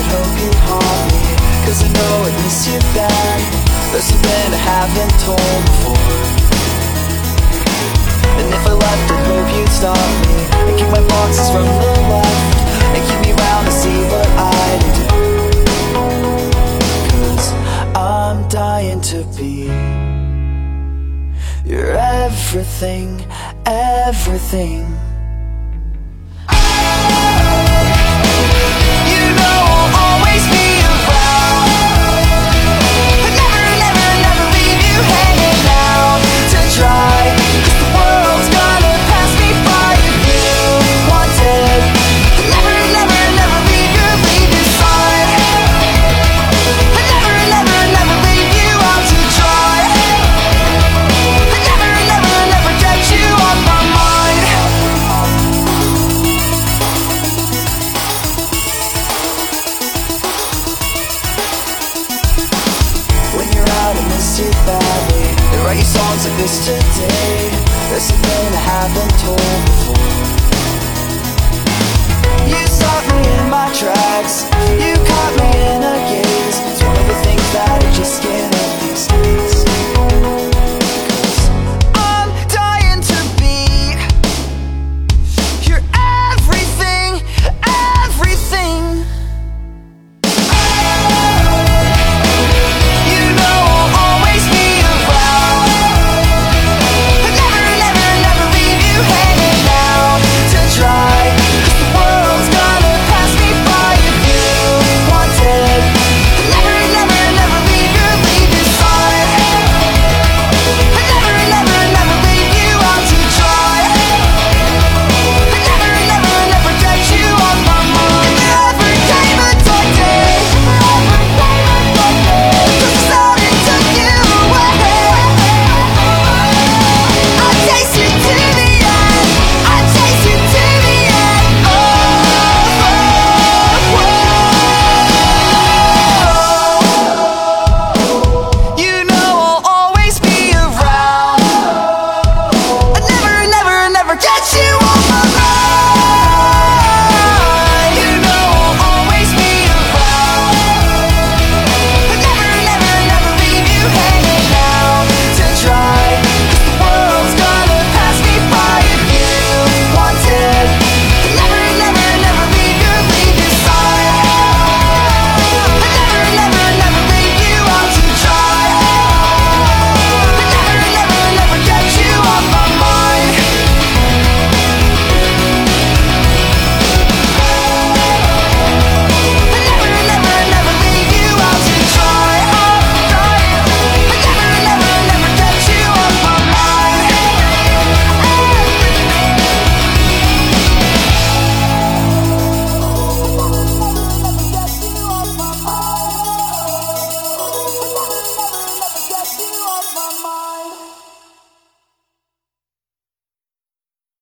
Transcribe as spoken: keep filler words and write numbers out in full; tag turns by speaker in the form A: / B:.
A: hope you'd haunt me, 'cause I know I miss you bad. There's something I haven't told before, and if I left I hope you'd stop me and keep my boxes from the left and keep me round to see what I'd do, 'cause I'm dying to be your everything, everything. You know I'll always be around. I'd never, never, never leave you hanging out to dry, 'cause the world's gonna pass me by if you want it. I'd never, never, never leave you, leave your side. I'd never, never, never leave you out to dry. I'd never, never, never get you off my mind. When you're out I miss you badly, and write you songs like this today. There's something I haven't told before. You stopped me in my tracks, you caught me